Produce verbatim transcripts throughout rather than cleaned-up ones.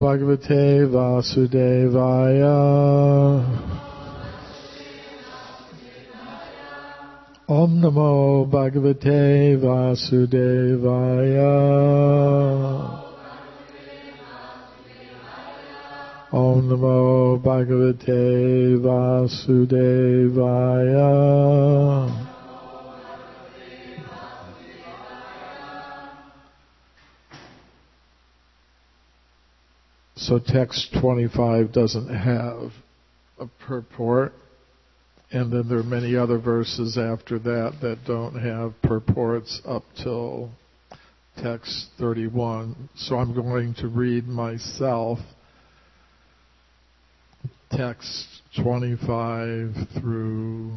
Bhagavate Vasudevaya. Om Namo Bhagavate Vasudevaya. Om Namo Bhagavate Vasudevaya. So text twenty-five doesn't have a purport, and then there are many other verses after that that don't have purports up till text thirty-one. So I'm going to read myself text twenty-five through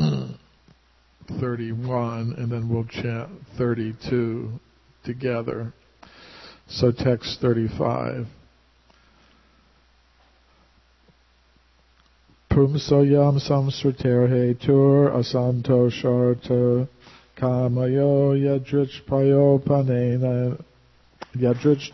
thirty-one, and then we'll chant thirty-two together. So text thirty-five. Pumsoyam samsriter hetur asanto sharta kamayo yadrich prayopanena yadrich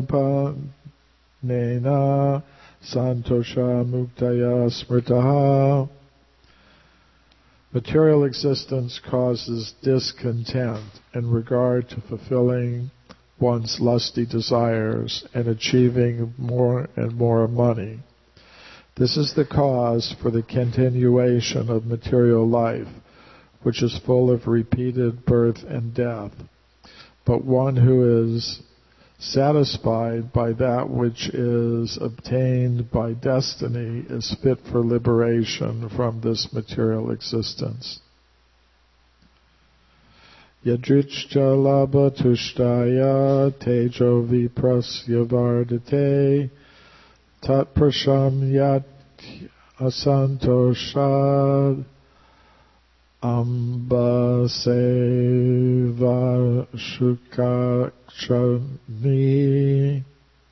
tayopanena santosha muktaya smritaha. Material existence causes discontent in regard to fulfilling one's lusty desires and achieving more and more money. This is the cause for the continuation of material life, which is full of repeated birth and death. But one who is satisfied by that which is obtained by destiny is fit for liberation from this material existence. Yadrichcha labha tushtaya tejo viprasya vardate tat prasham yat asantoshad amba seva shukachani.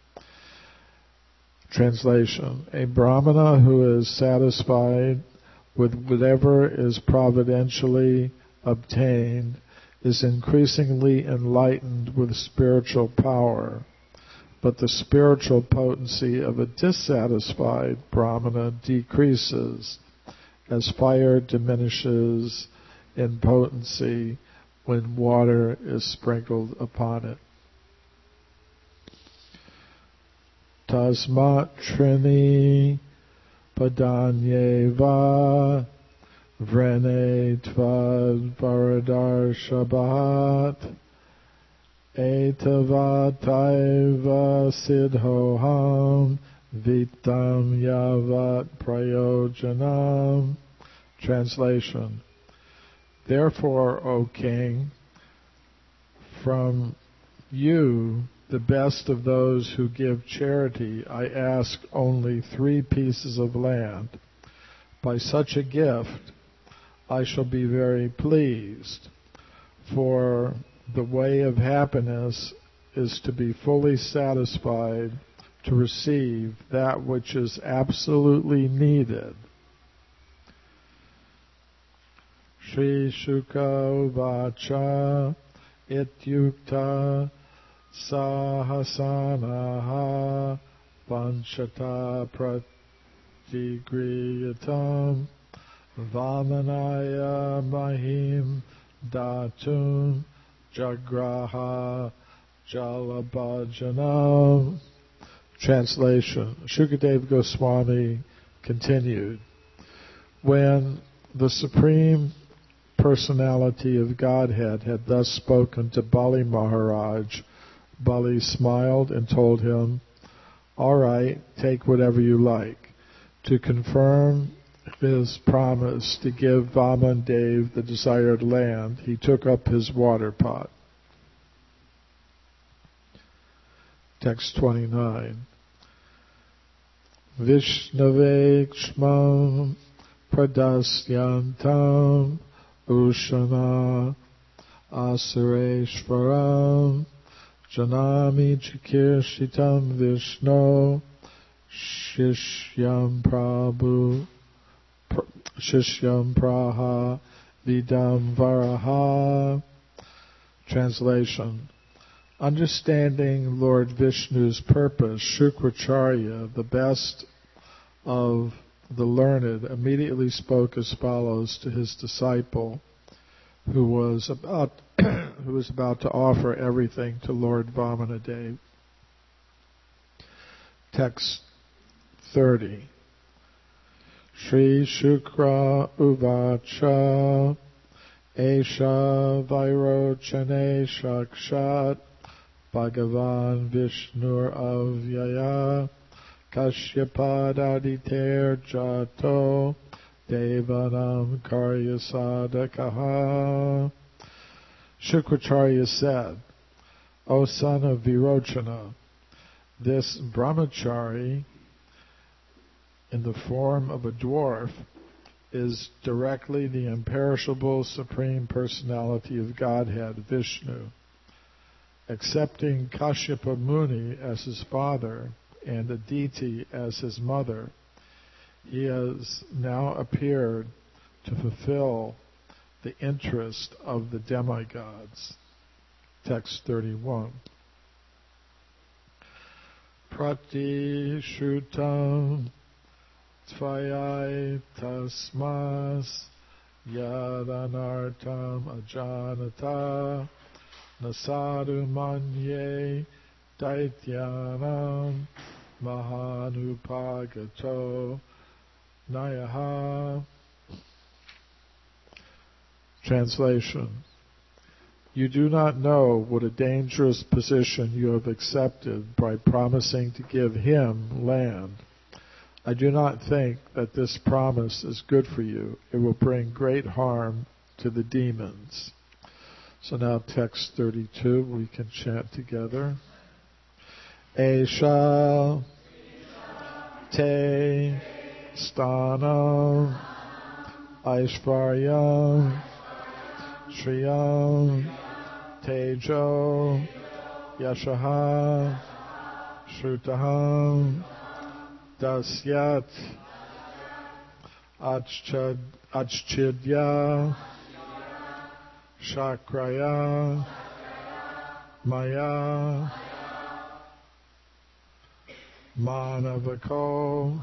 Translation: a brahmana who is satisfied with whatever is providentially obtained is increasingly enlightened with spiritual power. But the spiritual potency of a dissatisfied brahmana decreases as fire diminishes in potency when water is sprinkled upon it. Tasmat trini padanyeva vrene tvad varadar shabat Etavataiva siddhoham vitam yavat prayojanam. Translation: therefore, O king, from you, the best of those who give charity, I ask only three pieces of land. By such a gift, I shall be very pleased, for the way of happiness is to be fully satisfied to receive that which is absolutely needed. Shri Shuka Vacha Ityukta Sahasanaha Panchata Pratigriyatam Vamanaya Mahim Datum Jagraha Jalabhajanam. Translation: Shukadeva Goswami continued, when the Supreme Personality of Godhead had thus spoken to Bali Maharaj, Bali smiled and told him, all right, take whatever you like. To confirm his promise to give Vaman Dev the desired land, he took up his water pot. Text twenty-nine. Vishnave Kshmam Pradasyantam Ushana Asareshvaram Janami Chikirshitam Vishno Shishyam Prabhu Shishyam Praha Vidam Varaha. Translation: Understanding Lord Vishnu's purpose, Shukracharya, the best of the learned, immediately spoke as follows to his disciple, who was about who was about to offer everything to Lord Vamanadev. Text thirty. Shri Shukra Uvacha Esha Vairochane Shakshat Bhagavan Vishnur Avyaya Kashyapadaditer Jato Devanam Karyasadakaha. Shukracharya said, O son of Virochana, this brahmachari in the form of a dwarf is directly the imperishable Supreme Personality of Godhead, Vishnu. Accepting Kashyapa Muni as his father and Aditi as his mother, he has now appeared to fulfill the interest of the demigods. Text thirty-one. Prati Shrutam Tvayai Tasmas Yadanartam Ajanata Nasadu Manye Daityanam Mahanupagato Nayaha. Translation. You do not know what a dangerous position you have accepted by promising to give him land. I do not think that this promise is good for you. It will bring great harm to the demons. So now text thirty-two, we can chant together. Esha te stana aishvaryam shriyam tejo yashaha shrutaham dasyat achchad achchidya shakraya maya manavako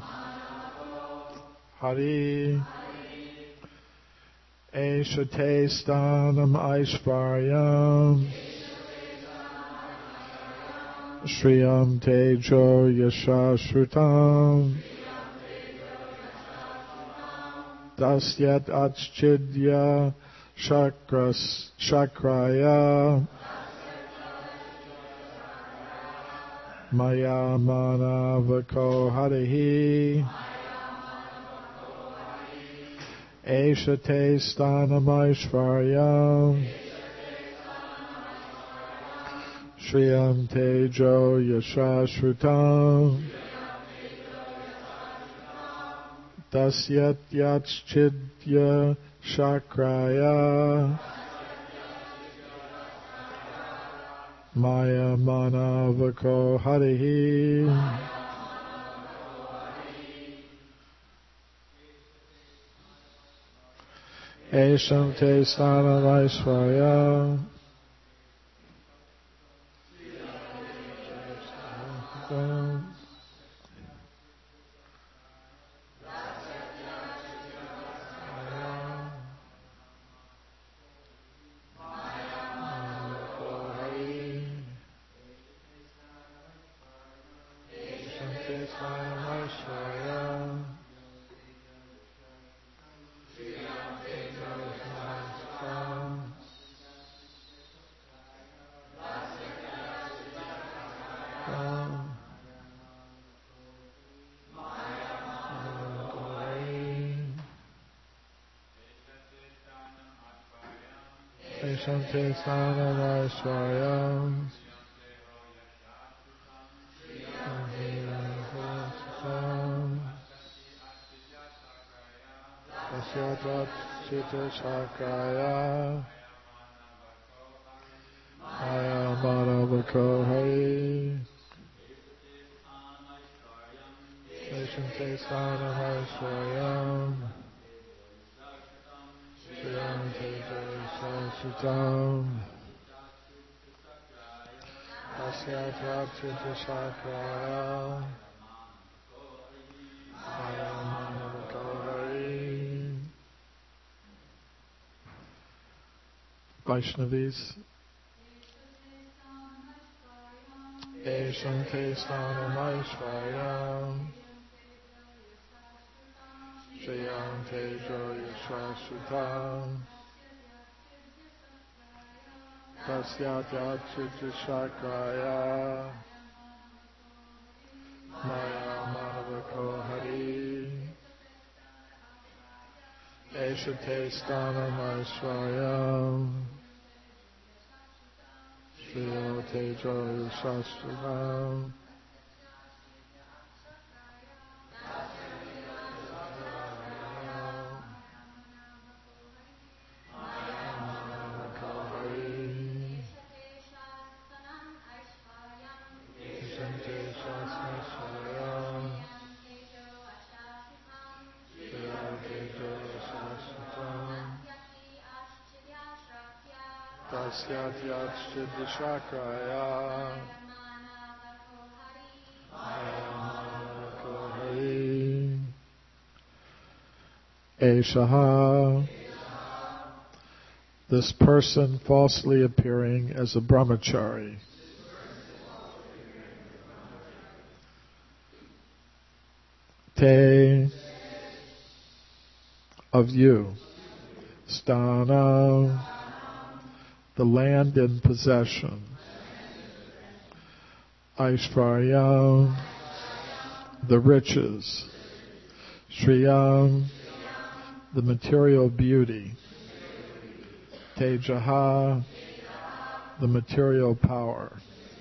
hari eshate stanam aishvaryam shriyam tejo yashashrutam dasyat achchidya shakras shakraya maya manavako harihi eshate stanam aishvaryam shriyam tejo yashashrutam dasyat yachchidya shakraya maya manavako harihi esham te stanam aishvaryam Shante Stanam Aishvaryam Dasyatat Chita Shakraya Maya Manavako Hari Shante Stanam Aishvaryam Shriyam Tejo Yashashrutam Tasyatyachitasakraya Mayamanavakohari. Vaishnavis. Esham te stanam aishvayam Shayam te joya shashvatam Tasyatyachitasakraya Maya Manavakohari Esha te stanam aishvayam Shriyo te joya shashvatam Tasyatyachitasakraya Mayamanavakohari Eshaha. This person falsely appearing as a brahmachari. Te, of you. Sthana, the land in possession. Aishvarya, the riches. Shriyam, the material beauty. Tejaha, the material power.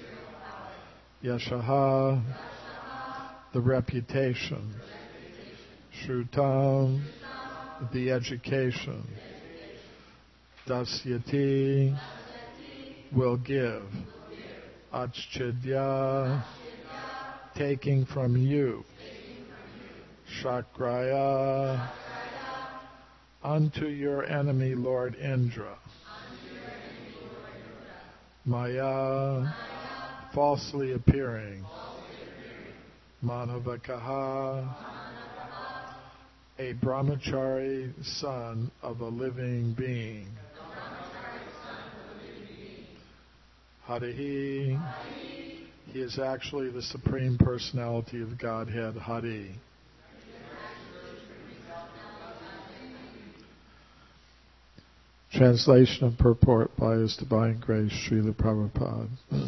Yashaha, the reputation. Shrutam, the education. Dasyati, will give. Achchidya, taking from you. Shakraya, unto your enemy Lord Indra. Maya, falsely appearing. Manavakaha, a brahmachari son of a living being. Harihi, he is actually the Supreme Personality of Godhead, Hari. Translation and purport by His Divine Grace, Srila Prabhupada.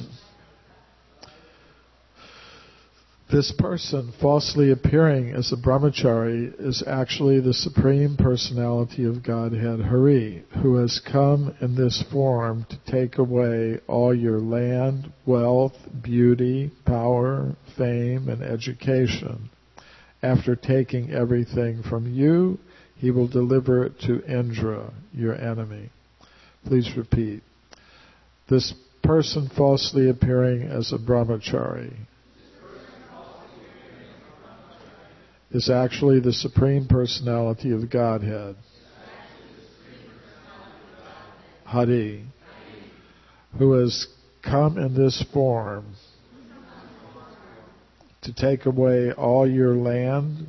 This person, falsely appearing as a brahmachari, is actually the Supreme Personality of Godhead, Hari, who has come in this form to take away all your land, wealth, beauty, power, fame, and education. After taking everything from you, he will deliver it to Indra, your enemy. Please repeat. This person falsely appearing as a brahmachari is actually the Supreme Personality of Godhead, Hari, who has come in this form to take away all your land,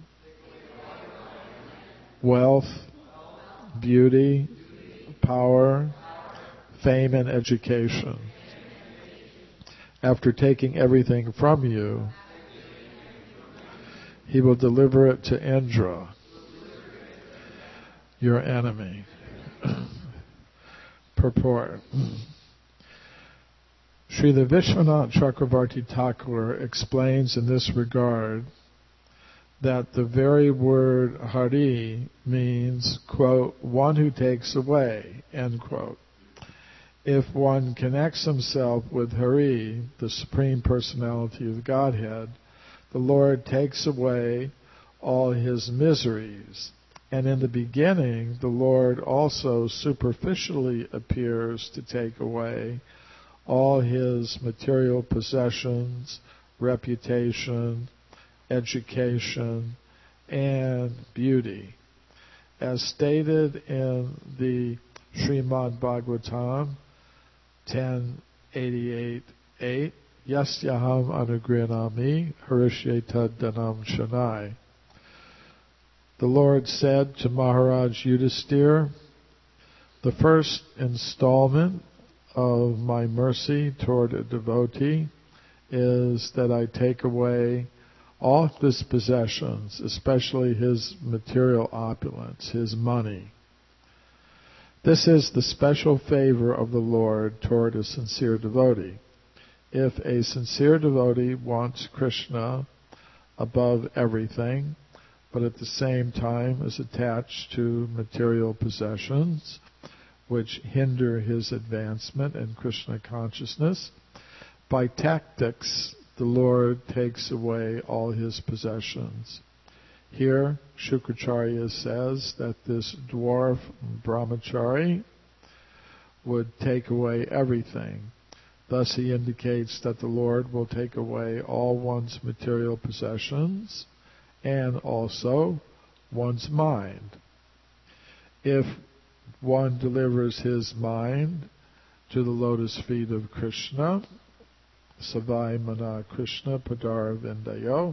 wealth, beauty, power, fame, and education. After taking everything from you, he will deliver it to Indra, your enemy. Purport. Srila Vishwanath Chakravarti Thakur explains in this regard that the very word Hari means, quote, one who takes away, end quote. If one connects himself with Hari, the Supreme Personality of Godhead, the Lord takes away all his miseries. And in the beginning, the Lord also superficially appears to take away all his material possessions, reputation, education, and beauty. As stated in the Srimad Bhagavatam ten eighty-eight eight, yasyaham anugrinami harishyeta dhanam shanai. The Lord said to Maharaj Yudhisthira, the first installment of my mercy toward a devotee is that I take away all his possessions, especially his material opulence, his money. This is the special favor of the Lord toward a sincere devotee. If a sincere devotee wants Krishna above everything, but at the same time is attached to material possessions, which hinder his advancement in Krishna consciousness, by tactics the Lord takes away all his possessions. Here, Shukracharya says that this dwarf brahmachari would take away everything. Thus he indicates that the Lord will take away all one's material possessions and also one's mind. If one delivers his mind to the lotus feet of Krishna, Savai Mana Krishna Padar Vindayo,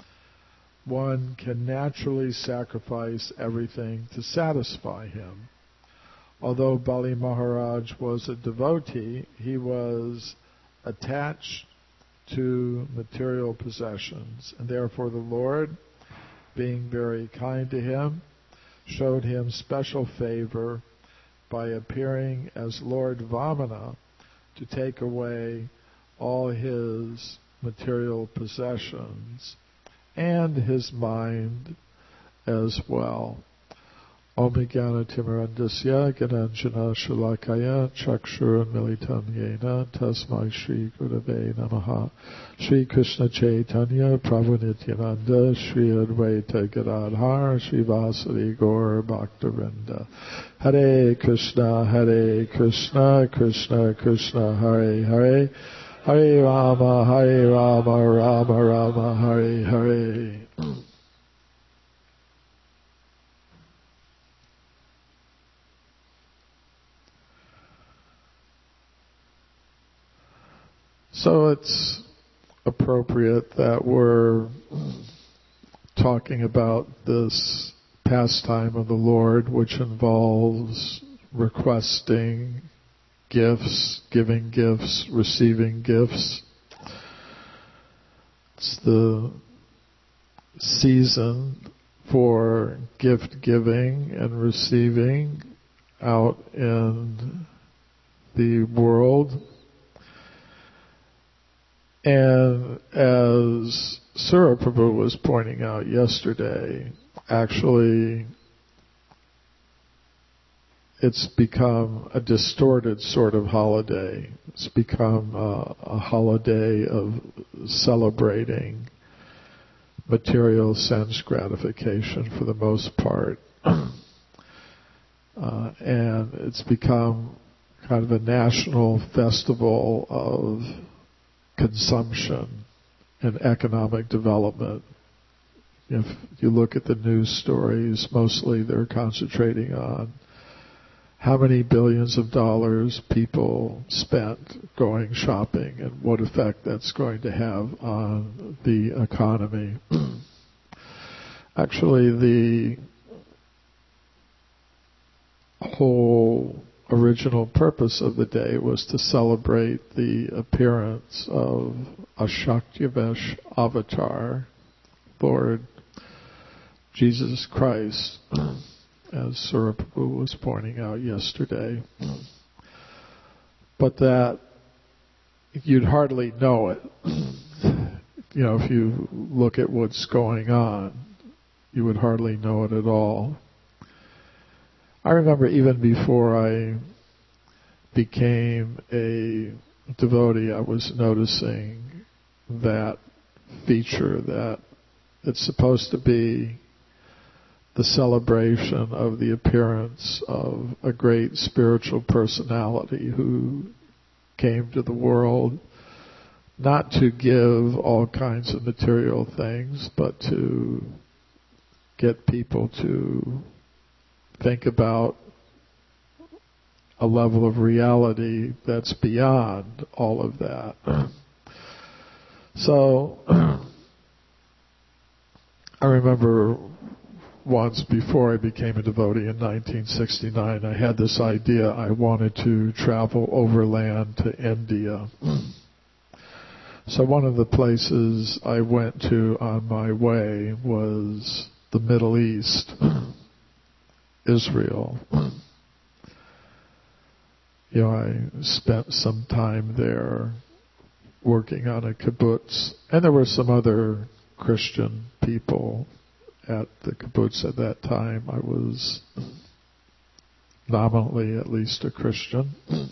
one can naturally sacrifice everything to satisfy him. Although Bali Maharaj was a devotee, he was attached to material possessions, and therefore the Lord, being very kind to him, showed him special favor by appearing as Lord Vamana to take away all his material possessions and his mind as well. Om Jnana Timirandasya Gananjana Shalakaya Chakshura Militam Yena Tasmai Shri Gurave Namaha. Shri Krishna Chaitanya Prabhu Nityananda Shri Advaita Gadadhar Shri Vasari Gaur Bhaktavinda. Hare Krishna Hare Krishna Krishna Krishna Hare Hare Hare Rama Hare Rama Rama Rama Hare Hare. So it's appropriate that we're talking about this pastime of the Lord, which involves requesting gifts, giving gifts, receiving gifts. It's the season for gift giving and receiving out in the world. And as Sura Prabhu was pointing out yesterday, actually it's become a distorted sort of holiday. It's become a, a holiday of celebrating material sense gratification for the most part. uh, and it's become kind of a national festival of consumption and economic development. If you look at the news stories, mostly they're concentrating on how many billions of dollars people spent going shopping and what effect that's going to have on the economy. Actually, the whole original purpose of the day was to celebrate the appearance of a Shaktivesh avatar, Lord Jesus Christ, as Sura Prabhu was pointing out yesterday. But that you'd hardly know it. You know, if you look at what's going on, you would hardly know it at all. I remember even before I became a devotee, I was noticing that feature, that it's supposed to be the celebration of the appearance of a great spiritual personality who came to the world not to give all kinds of material things, but to get people to think about a level of reality that's beyond all of that. So I remember once before I became a devotee in nineteen sixty-nine, I had this idea I wanted to travel overland to India. So one of the places I went to on my way was the Middle East, Israel. You know, I spent some time there working on a kibbutz, and there were some other Christian people at the kibbutz at that time. I was nominally at least a Christian.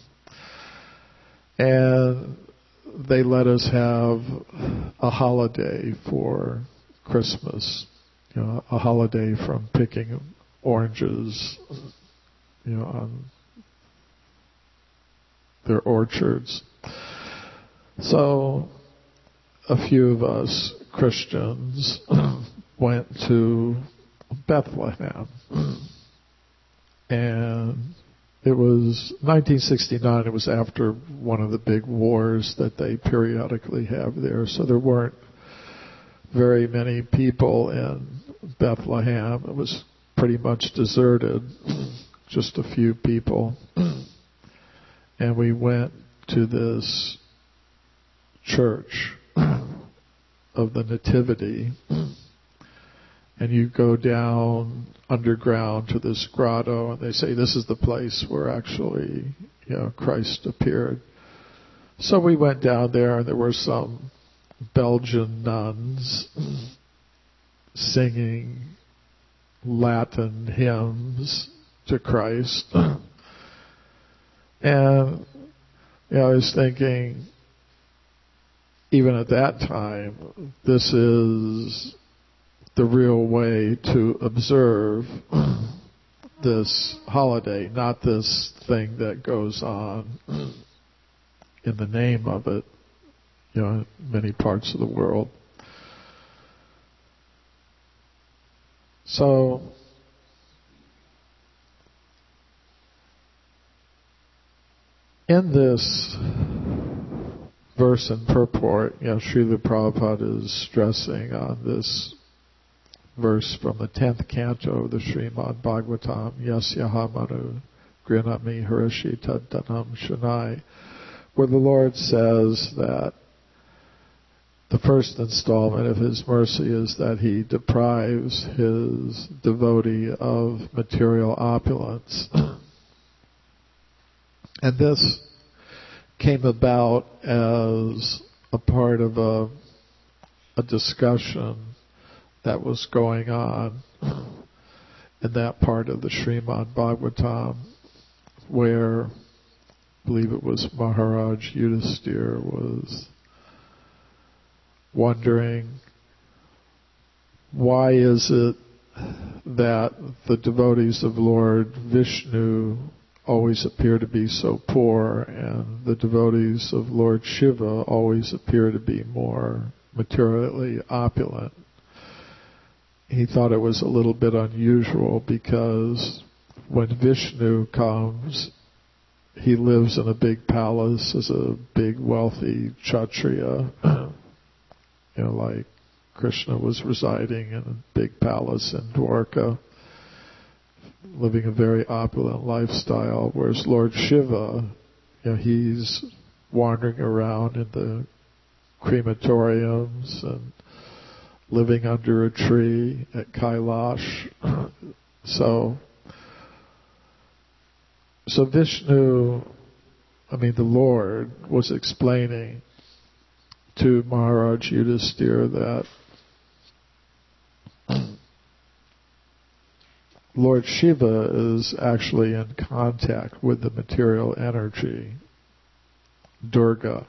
And they let us have a holiday for Christmas, you know, a holiday from picking oranges, you know, on their orchards. So a few of us Christians went to Bethlehem, and it was nineteen sixty-nine. It was after one of the big wars that they periodically have there, so there weren't very many people in Bethlehem. It was pretty much deserted, just a few people. And we went to this church of the Nativity, and you go down underground to this grotto, and they say this is the place where actually, you know, Christ appeared. So we went down there, and there were some Belgian nuns singing Latin hymns to Christ. And, you know, I was thinking, even at that time, this is the real way to observe this holiday, not this thing that goes on in the name of it, you know, in many parts of the world. So, in this verse and purport, you know, Srila Prabhupada is stressing on this verse from the tenth canto of the Srimad Bhagavatam, Yasya Manu Grinami Harishi Taddanam Shanai, where the Lord says that the first installment of His mercy is that He deprives His devotee of material opulence. And this came about as a part of a, a discussion that was going on in that part of the Srimad Bhagavatam, where I believe it was Maharaj Yudhisthira was wondering, why is it that the devotees of Lord Vishnu always appear to be so poor, and the devotees of Lord Shiva always appear to be more materially opulent? He thought it was a little bit unusual because when Vishnu comes, he lives in a big palace as a big wealthy Kshatriya, you know, like Krishna was residing in a big palace in Dwarka, living a very opulent lifestyle, whereas Lord Shiva, you know, he's wandering around in the crematoriums and living under a tree at Kailash. So, so Vishnu, I mean the Lord, was explaining to Maharaj Yudhisthira that Lord Shiva is actually in contact with the material energy, Durga.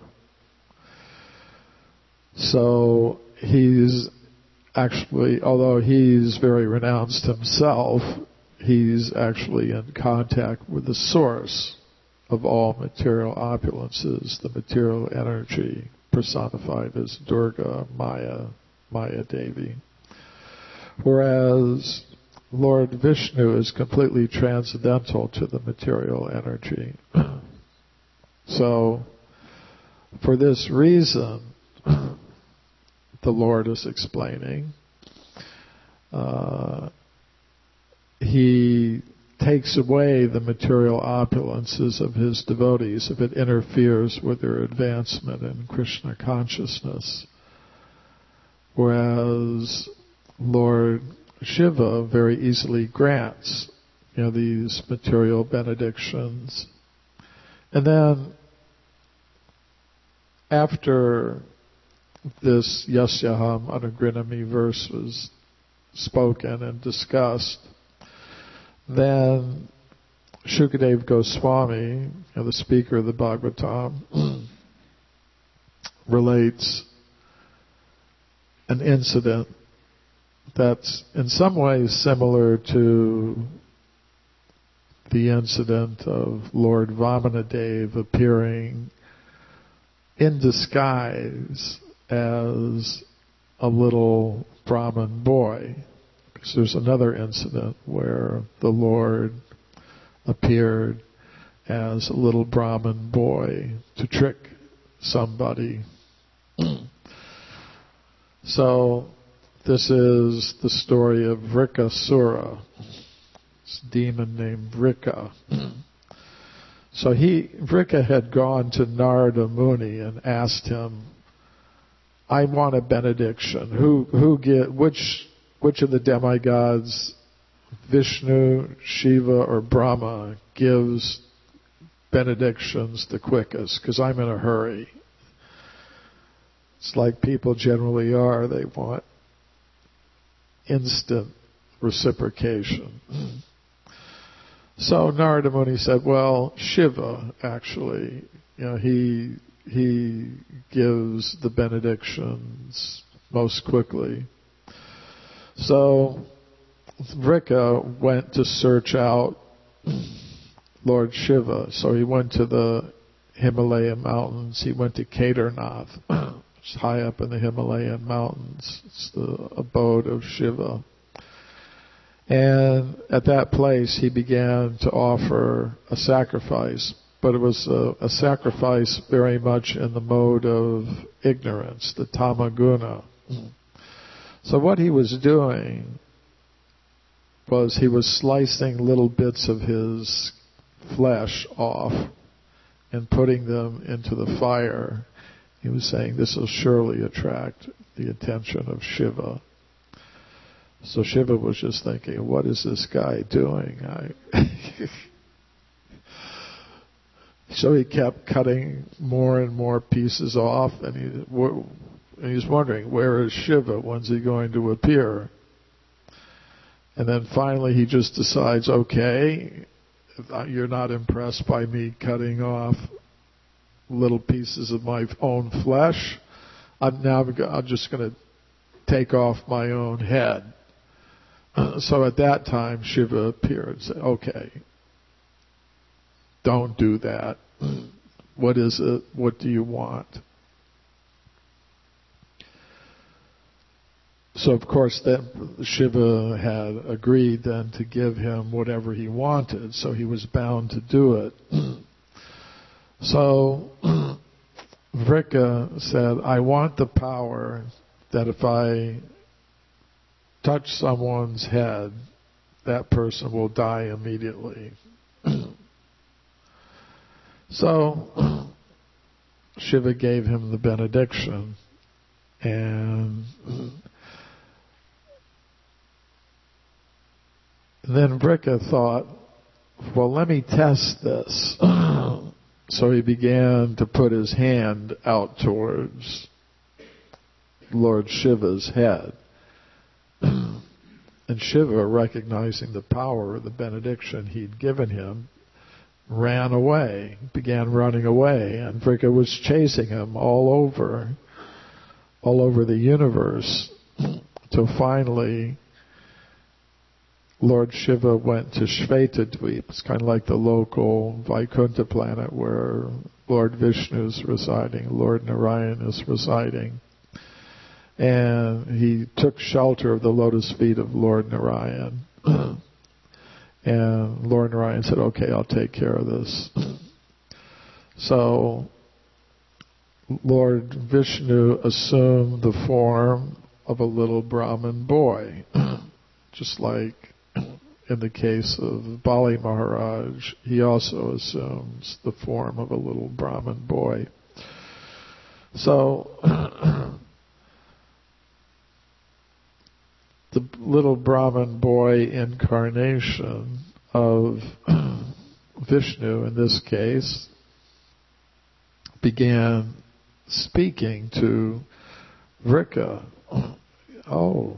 So he's actually, although he's very renounced himself, he's actually in contact with the source of all material opulences, the material energy personified as Durga, Maya, Maya Devi. Whereas Lord Vishnu is completely transcendental to the material energy. So, for this reason, the Lord is explaining. Uh, he takes away the material opulences of his devotees if it interferes with their advancement in Krishna consciousness. Whereas Lord Shiva very easily grants, you know, these material benedictions. And then after this Yasyaham Anugrinami verse was spoken and discussed, then Shukadeva Goswami, you know, the speaker of the Bhagavatam, relates an incident that's in some ways similar to the incident of Lord Vamanadev appearing in disguise as a little Brahmin boy. Because there's another incident where the Lord appeared as a little Brahmin boy to trick somebody. So this is the story of Vrikasura, this demon named Vrika. So he, Vrika had gone to Narada Muni and asked him, I want a benediction. Who, who get, which, which of the demigods, Vishnu, Shiva, or Brahma, gives benedictions the quickest? Because I'm in a hurry. It's like people generally are. They want instant reciprocation. So Narada Muni said, well, Shiva, actually, you know, he he gives the benedictions most quickly. So Vrika went to search out Lord Shiva. So he went to the Himalayan mountains. He went to Kedarnath, which is high up in the Himalayan mountains. It's the abode of Shiva. And at that place he began to offer a sacrifice, but it was a, a sacrifice very much in the mode of ignorance, the tamaguna. So what he was doing was he was slicing little bits of his flesh off and putting them into the fire. He was saying, this will surely attract the attention of Shiva. So Shiva was just thinking, what is this guy doing? I so he kept cutting more and more pieces off, and he, and he's wondering, where is Shiva? When's he going to appear? And then finally he just decides, okay, you're not impressed by me cutting off little pieces of my own flesh. I'm now I'm just going to take off my own head. So at that time, Shiva appeared and said, okay, don't do that. What is it? What do you want? So of course then Shiva had agreed then to give him whatever he wanted, so he was bound to do it. So Vrika said, I want the power that if I touch someone's head, that person will die immediately. So Shiva gave him the benediction, and then Vrika thought, well, let me test this. So he began to put his hand out towards Lord Shiva's head. And Shiva, recognizing the power of the benediction he'd given him, ran away, began running away, and Vrika was chasing him all over, all over the universe, till finally Lord Shiva went to Shvetadweep. It's kind of like the local Vaikuntha planet where Lord Vishnu is residing, Lord Narayan is residing. And he took shelter of the lotus feet of Lord Narayan. And Lord Narayan said, okay, I'll take care of this. So Lord Vishnu assumed the form of a little Brahmin boy, just like in the case of Bali Maharaj, he also assumes the form of a little Brahmin boy. So, the little Brahmin boy incarnation of Vishnu, in this case, began speaking to Vrika. Oh,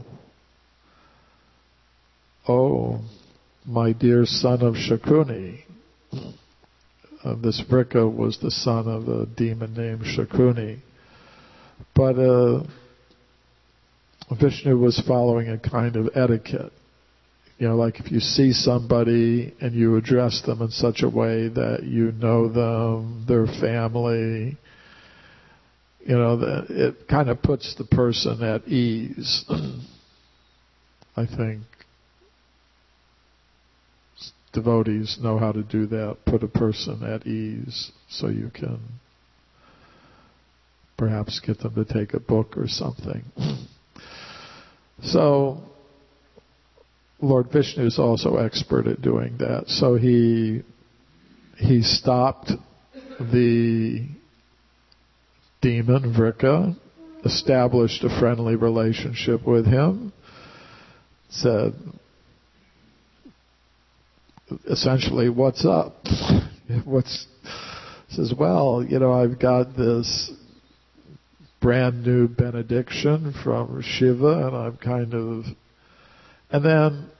oh, my dear son of Shakuni. Uh, this Vrika was the son of a demon named Shakuni. But uh, Vishnu was following a kind of etiquette. You know, like if you see somebody and you address them in such a way that you know them, their family, you know, that it kind of puts the person at ease. I think devotees know how to do that, put a person at ease so you can perhaps get them to take a book or something. So, Lord Vishnu is also expert at doing that. So he he stopped the demon, Vrika, established a friendly relationship with him, said, essentially, what's up? What's says, well, you know, I've got this brand new benediction from Shiva, and I'm kind of, and then,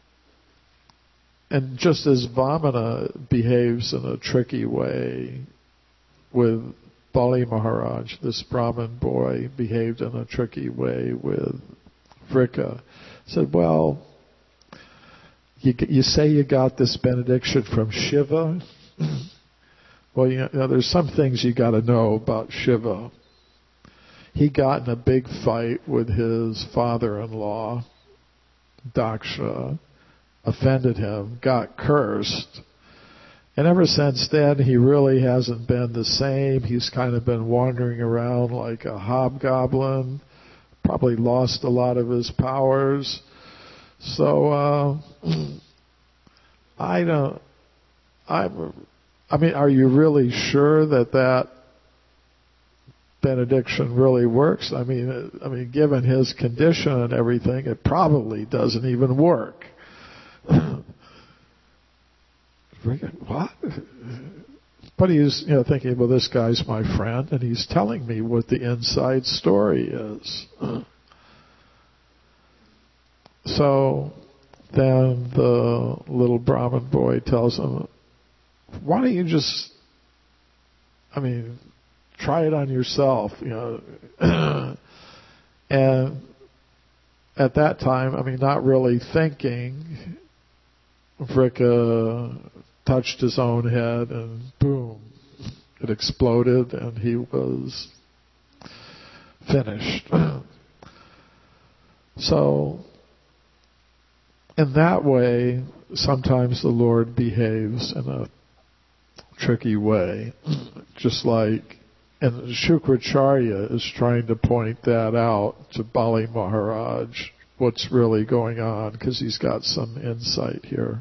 and just as Vamana behaves in a tricky way with Bali Maharaj, this Brahmin boy behaved in a tricky way with Vrika. Said, well, you, you say you got this benediction from Shiva. Well, you know, there's some things you got to know about Shiva. He got in a big fight with his father-in-law, Daksha, offended him, got cursed. And ever since then, he really hasn't been the same. He's kind of been wandering around like a hobgoblin, probably lost a lot of his powers. So, uh, I don't, I, I mean, are you really sure that that benediction really works? I mean, I mean, given his condition and everything, it probably doesn't even work. What? But he's, you know, thinking, well, this guy's my friend, and he's telling me what the inside story is. So then the little Brahmin boy tells him, why don't you just, I mean, try it on yourself, you know. And at that time, I mean, not really thinking, Vrika touched his own head and boom, it exploded and he was finished. So, in that way, sometimes the Lord behaves in a tricky way, just like, and Shukracharya is trying to point that out to Bali Maharaj, what's really going on, because he's got some insight here.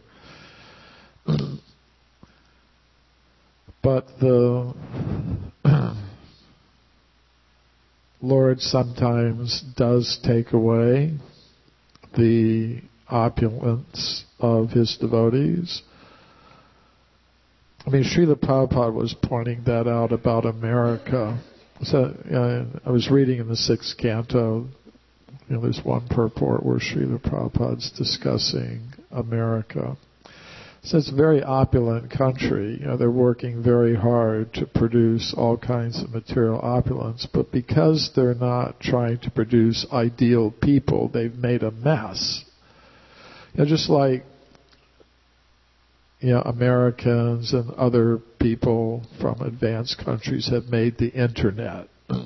But the Lord sometimes does take away the opulence of his devotees. I mean, Srila Prabhupada was pointing that out about America. So uh, I was reading in the sixth canto, you know, there's one purport where Srila Prabhupada's discussing America. So it's a very opulent country. You know, they're working very hard to produce all kinds of material opulence, but because they're not trying to produce ideal people, they've made a mess. You know, just like, you know, Americans and other people from advanced countries have made the internet.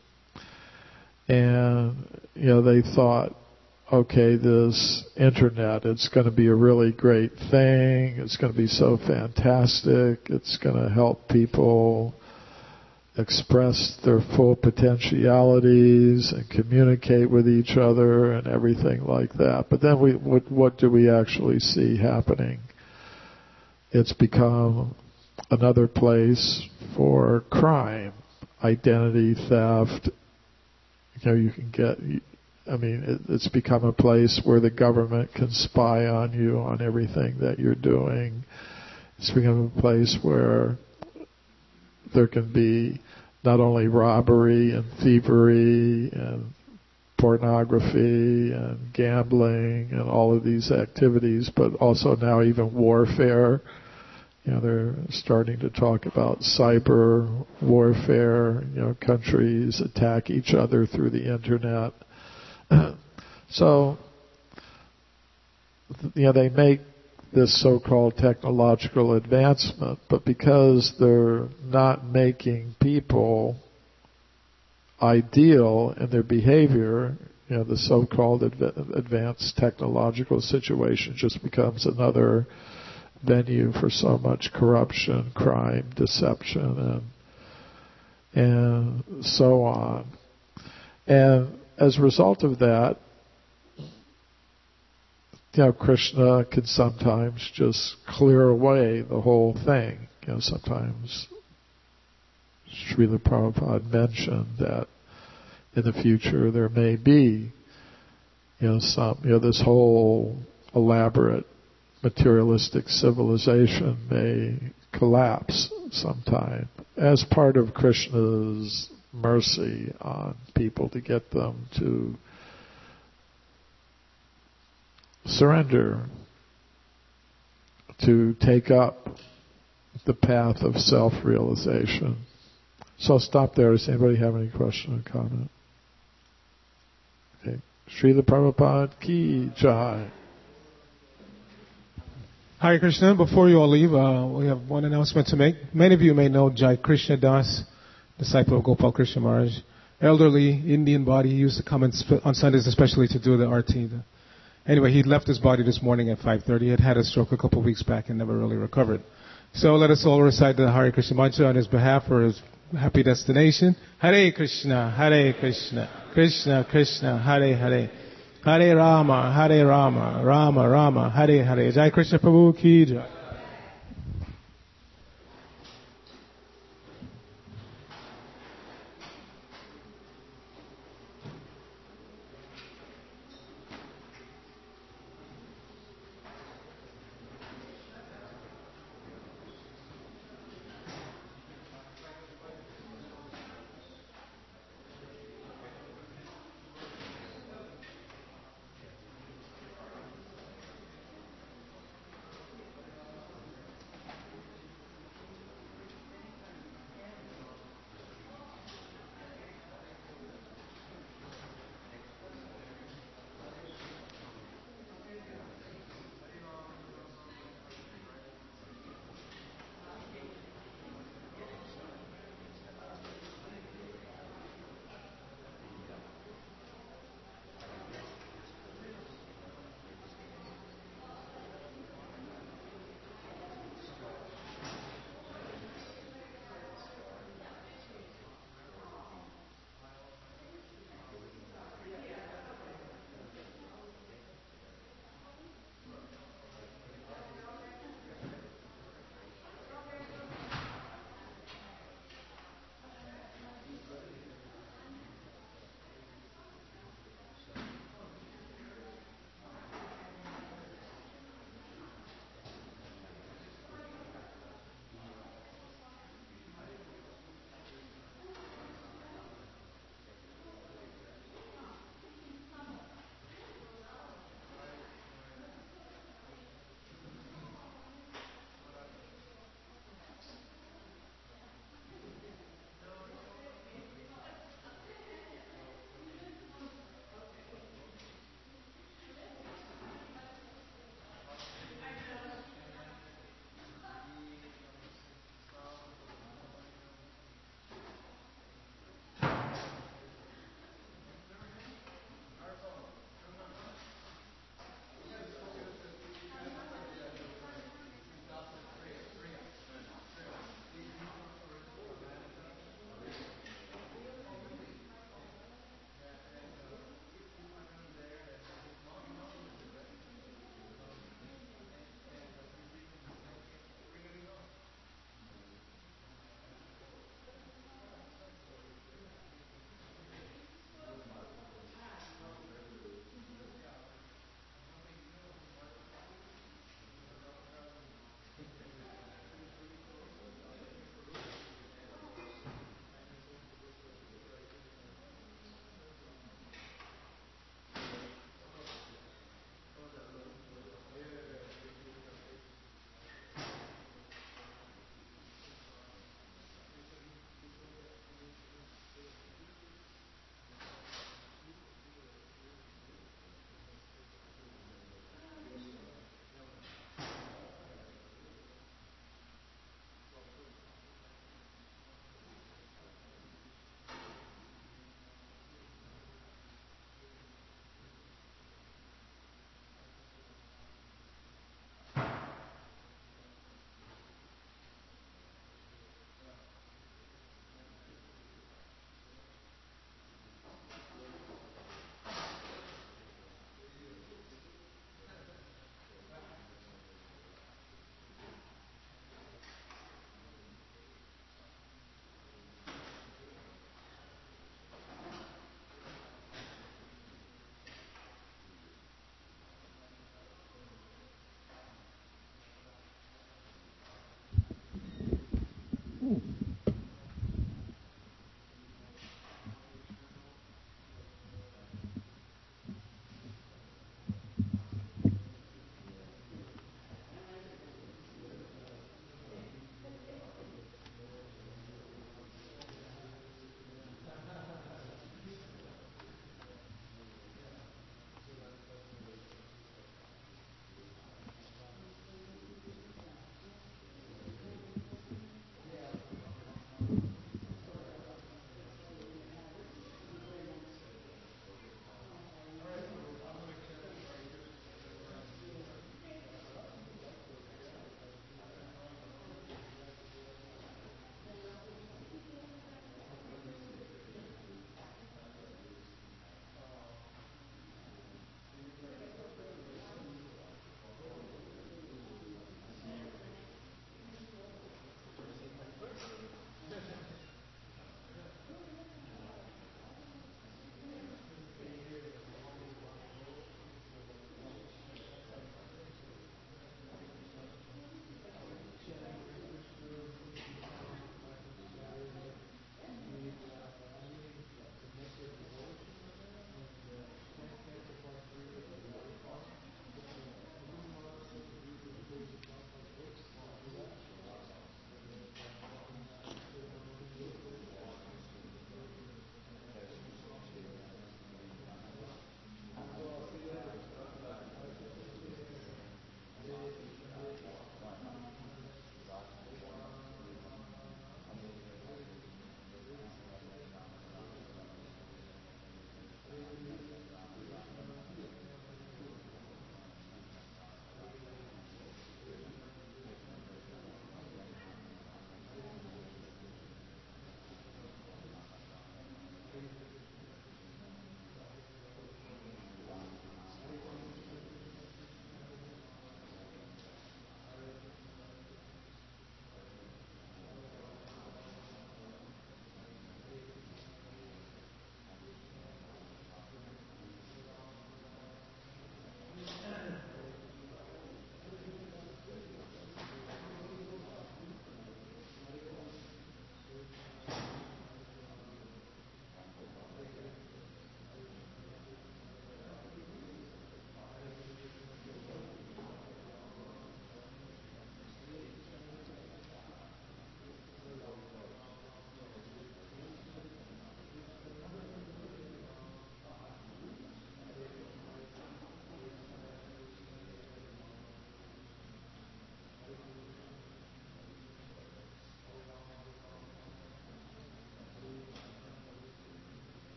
And, you know, they thought, okay, this internet, it's going to be a really great thing. It's going to be so fantastic. It's going to help people. express their full potentialities and communicate with each other and everything like that. But then we, what, what do we actually see happening? It's become another place for crime, identity theft. You know, you can get, I mean, it, it's become a place where the government can spy on you on everything that you're doing. It's become a place where there can be not only robbery and thievery and pornography and gambling and all of these activities, but also now even warfare. You know, they're starting to talk about cyber warfare. You know, countries attack each other through the internet. So, you know, they make this so-called technological advancement, but because they're not making people ideal in their behavior, you know, the so-called adv- advanced technological situation just becomes another venue for so much corruption, crime, deception, and and so on. And as a result of that, you know, Krishna can sometimes just clear away the whole thing. You know, sometimes Srila Prabhupada mentioned that in the future there may be, you know, some, you know, this whole elaborate materialistic civilization may collapse sometime as part of Krishna's mercy on people to get them to surrender, to take up the path of self-realization. So I'll stop there. Does anybody have any question or comment? Okay. Srila Prabhupada ki jai. Hare Krishna. Before you all leave, uh, we have one announcement to make. Many of you may know Jai Krishna Das, disciple of Gopal Krishna Maharaj. Elderly Indian body. He used to come on Sundays especially to do the arti. Anyway, he left his body this morning at five thirty. He had had a stroke a couple of weeks back and never really recovered. So let us all recite the Hare Krishna mantra on his behalf for his happy destination. Hare Krishna, Hare Krishna, Krishna Krishna, Hare Hare, Hare Rama, Hare Rama, Rama Rama, Hare Hare. Jai Krishna Prabhu ki jai.